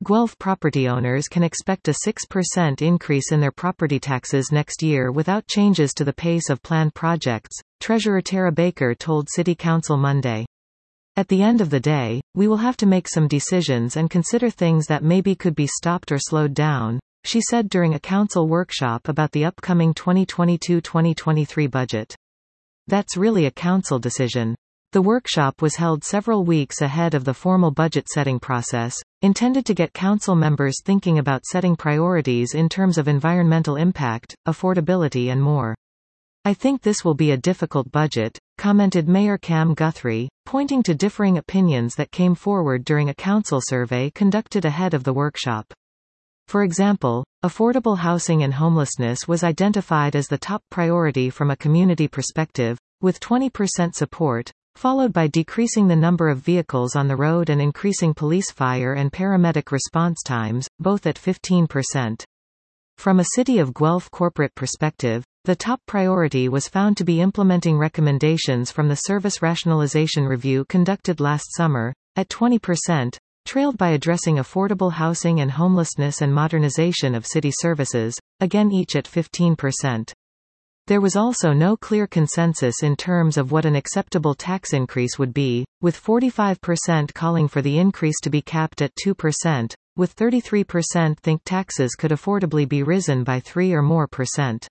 Guelph property owners can expect a 6% increase in their property taxes next year without changes to the pace of planned projects, Treasurer Tara Baker told City Council Monday. At the end of the day, we will have to make some decisions and consider things that maybe could be stopped or slowed down, she said during a council workshop about the upcoming 2022-2023 budget. That's really a council decision. The workshop was held several weeks ahead of the formal budget-setting process, intended to get council members thinking about setting priorities in terms of environmental impact, affordability and more. I think this will be a difficult budget, commented Mayor Cam Guthrie, pointing to differing opinions that came forward during a council survey conducted ahead of the workshop. For example, affordable housing and homelessness was identified as the top priority from a community perspective, with 20% support, followed by decreasing the number of vehicles on the road and increasing police fire and paramedic response times, both at 15%. From a City of Guelph corporate perspective, the top priority was found to be implementing recommendations from the Service Rationalization Review conducted last summer, at 20%, trailed by addressing affordable housing and homelessness and modernization of city services, again each at 15%. There was also no clear consensus in terms of what an acceptable tax increase would be, with 45% calling for the increase to be capped at 2%, with 33% think taxes could affordably be risen by 3 or more percent.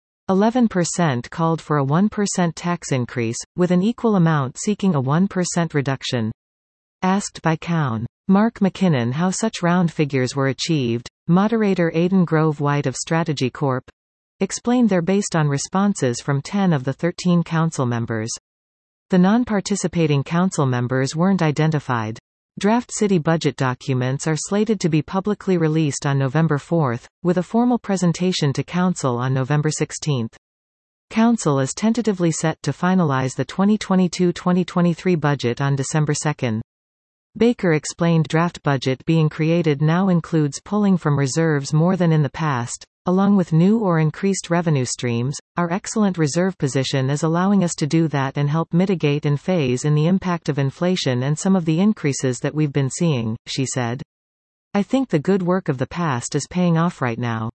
11% called for a 1% tax increase, with an equal amount seeking a 1% reduction. Asked by Cown. Mark McKinnon how such round figures were achieved, moderator Aidan Grove White of Strategy Corp. Explained they're based on responses from 10 of the 13 council members. The non-participating council members weren't identified. Draft city budget documents are slated to be publicly released on November 4, with a formal presentation to Council on November 16. Council is tentatively set to finalize the 2022-2023 budget on December 2. Baker explained draft budget being created now includes pulling from reserves more than in the past, along with new or increased revenue streams. Our excellent reserve position is allowing us to do that and help mitigate and phase in the impact of inflation and some of the increases that we've been seeing, she said. I think the good work of the past is paying off right now.